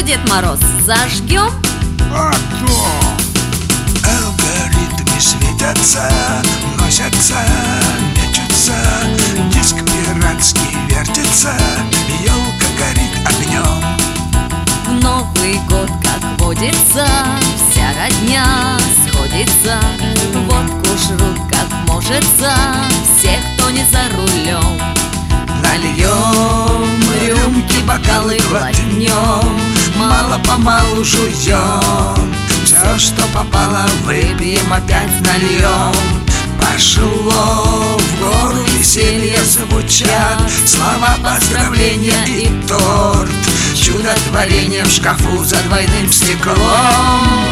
Дед Мороз, зажгем? А то! Алгоритмы светятся, носятся, мечутся, диск пиратский вертится, елка горит огнем. В Новый год, как водится, вся родня сходится, водку жрут, как можется, все, кто не за рулем. Нальем рюмки, бокалы глотнем, мало-помалу жуем, все, что попало, выпьем, опять нальем. Пошло в гору веселье, звучат слова поздравления и торт, чудотворение в шкафу за двойным стеклом.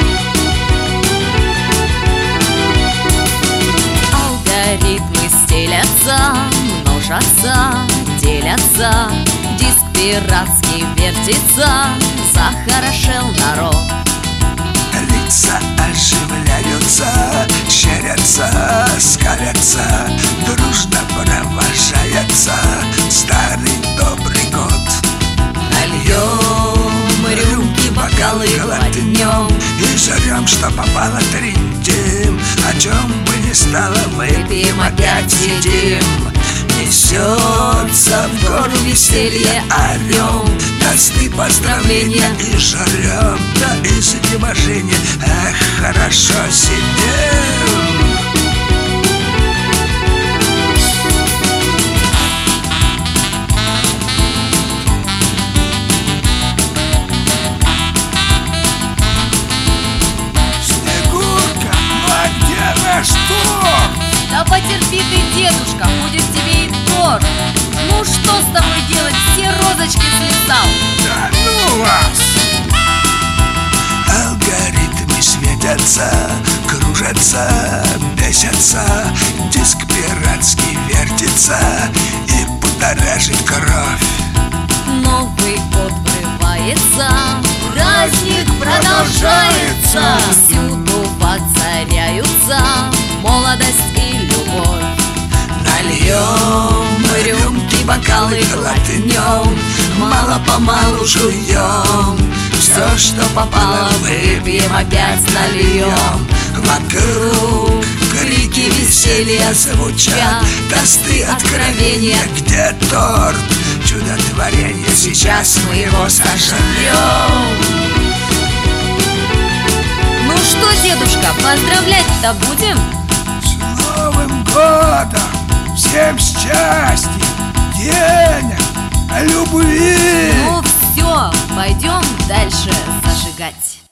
Алгоритмы стелятся, множатся, делятся, диск пиратский вертится, захорошел народ. Лица оживляются, щерятся, скалятся, дружно провожается старый добрый год. Нальем рюмки, бокалы глотнем и жрем, что попало, трендим, о чем бы ни стало, выпьем, опять сидим. Несется в гору веселье, орем, тосты, поздравления и жрем, да из изнеможения, эх, хорошо сидим. Снегурка, ну а где наш торт? Да потерпи ты, дедушка, будет тебе и торт. Ну что с тобой делать, все розочки слезал. Да ну вас! Алгоритмы светятся, кружатся, бесятся, диск пиратский вертится и будоражит кровь. Новый год врывается, праздник продолжается, всюду воцаряются молодость и любовь. Нальем рюмки, бокалы глотнем, мало-помалу жуем, все, что попало, выпьем, опять нальем. Вокруг крики веселья звучат, тосты, откровения, где торт, чудотворение, сейчас мы его сожрем. Ну что, дедушка, поздравлять-то будем? С Новым годом! Всем счастья, денег, любви! Ну все, пойдем дальше зажигать.